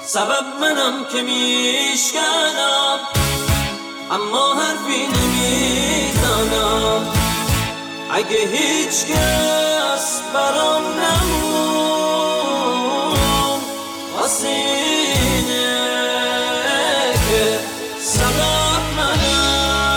سبب منم که میشکنم اما حرفی نمیزنم. اگه هیچ کس برام نمون واسه اینه که سبب منم.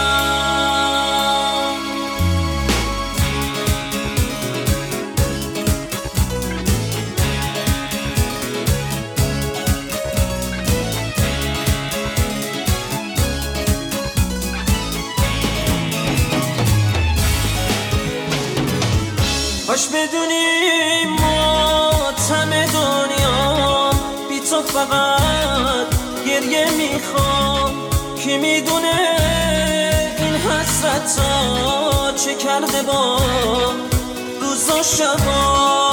کاش بدونی ماتم دنیا بی تو فقط گریه میخوام. کی میدونه این حسرت ها چه کرده با روز و شبا.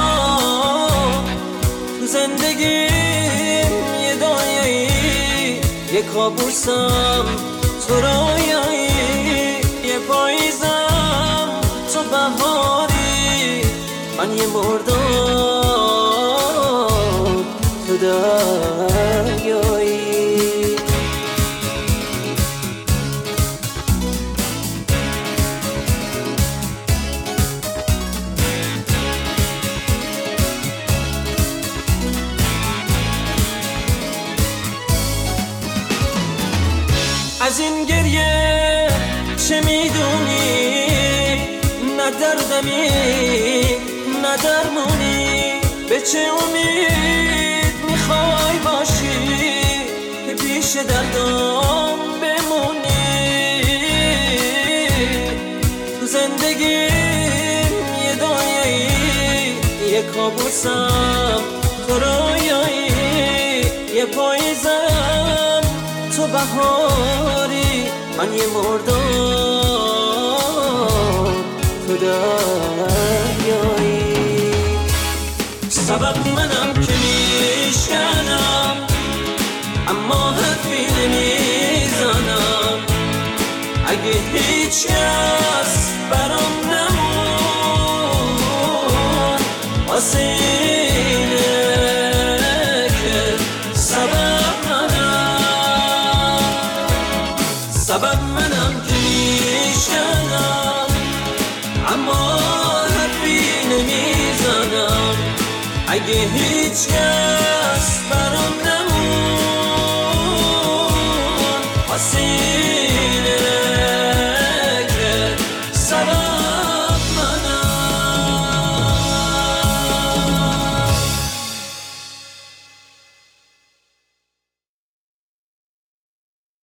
تو زندگیم یه دنیایی، یه کابوسم تو رویایی، یه پاییزم تو بهاری، من یه مردم تو دریایی. از این گریه چه میدونی؟ نه دردمی نه درمونی، به چه امید میخوای باشی که پیش دردم بمونی؟ تو زندگیم یه دنیایی، یه کابوسم تو رویایی، یه پاییزم تو بهاری، من یه مردم تو دریایی. سبب منم که میشکنم اما حرفی نمیزنم. اگه هیچ کس برام نمون واسه اینه که سبب منم. سبب منم که میشکنم اما حرفی نمیزنم. اگه هیچ کس برام